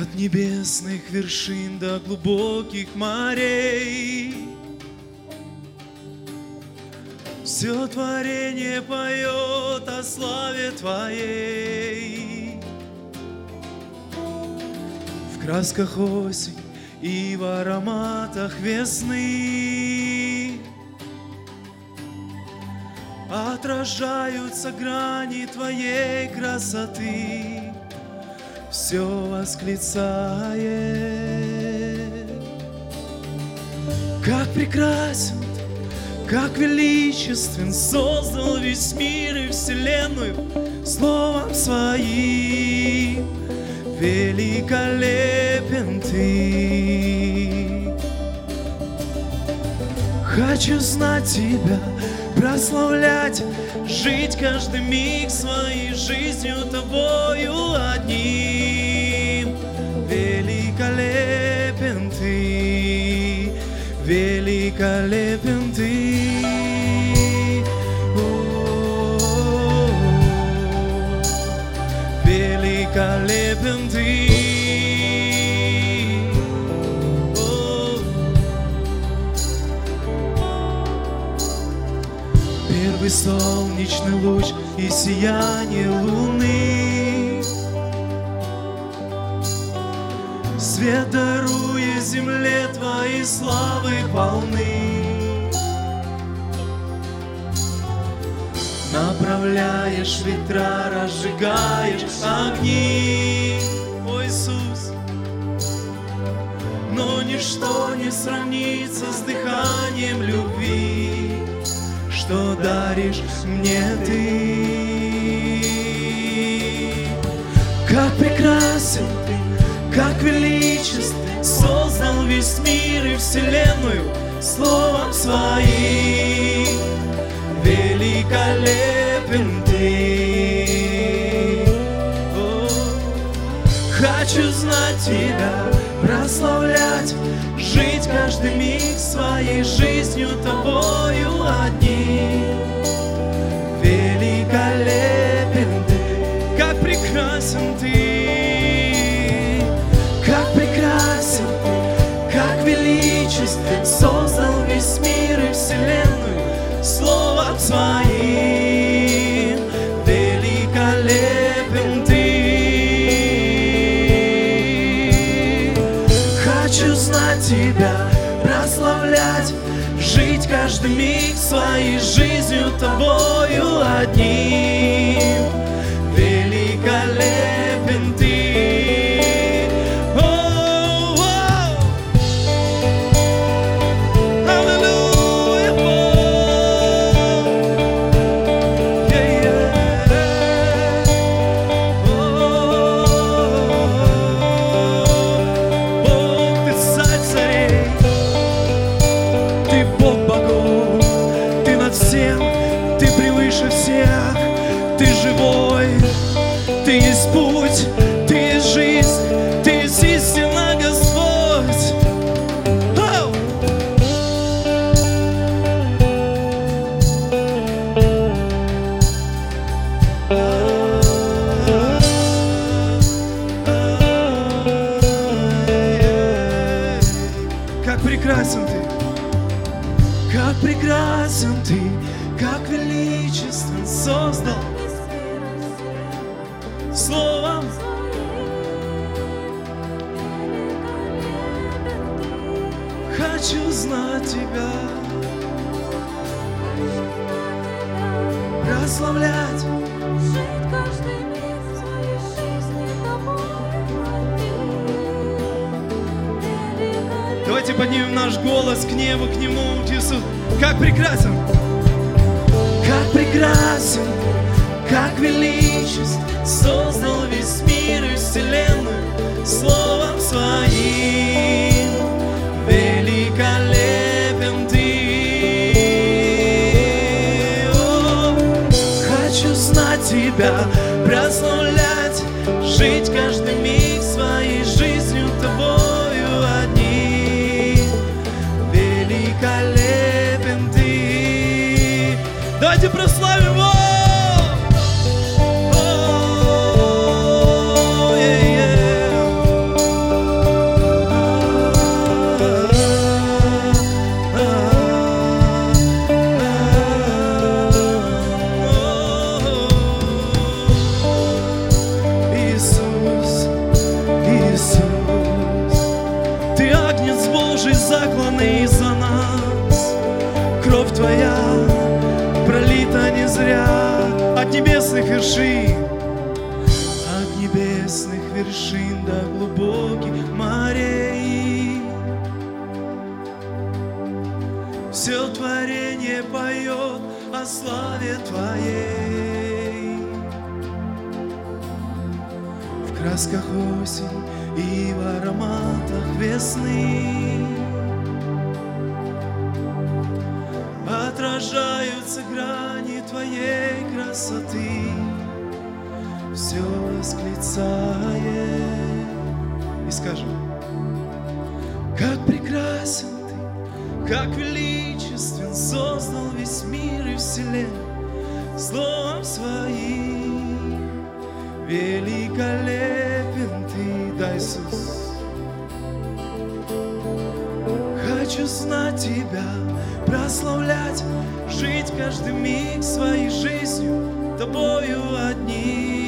От небесных вершин до глубоких морей все творение поет о славе Твоей. В красках осень и в ароматах весны отражаются грани Твоей красоты. Все восклицает, как прекрасен Ты, как величествен, создал весь мир и вселенную словом Своим. Великолепен Ты. Хочу знать Тебя, прославлять, жить каждый миг своей жизнью Тобою одним. Великолепен Ты, великолепен Ты. Великолепен Ты. Первый солнечный луч и сияние луны, свет даруя земле Твоей славы полны. Направляешь ветра, разжигаешь огни, о Иисус. Но ничто не сравнится с дыханием любви, что даришь мне Ты. Как прекрасен Ты, как величествен, создал весь мир и вселенную словом Своим. Великолепен Ты. О, хочу знать Тебя, прославлять, жить каждый миг своей жизнью Тобою одним. Великолепен Ты, как прекрасен Ты, как прекрасен Ты, как величествен, создал весь мир и вселенную словом Своим. Великолепен Ты. Хочу знать Тебя, прославлять, жить каждый миг своей жизнью Тобою одним. Великолепен Ты. Ты живой, Ты есть путь, Ты есть жизнь, Ты есть истина, Господь. Как прекрасен Ты, как прекрасен Ты, как величествен, создал словом. Хочу знать Тебя, прославлять, жить каждый миг своей жизни Тобою одним. Давайте поднимем наш голос к небу, к Нему, к Иисусу. Как прекрасен! Как прекрасен, как величествен, создал весь мир и вселенную словом Своим. Великолепен Ты. О, хочу знать Тебя, прославлять, жить каждый миг своей жизнью Тобою одним. Великолепен Ты. Давайте прославим Его! небесных вершин, от небесных вершин до глубоких морей. Все творение поет о славе Твоей. В красках осень и в ароматах весны отражаются грани Твоей красоты. Все восклицает и скажем: как прекрасен Ты, как величествен, создал весь мир и вселенную словом Своим. Великолепен Ты, да, Иисус. Хочу знать Тебя, прославлять, жить каждый миг своей жизнью Тобою одним.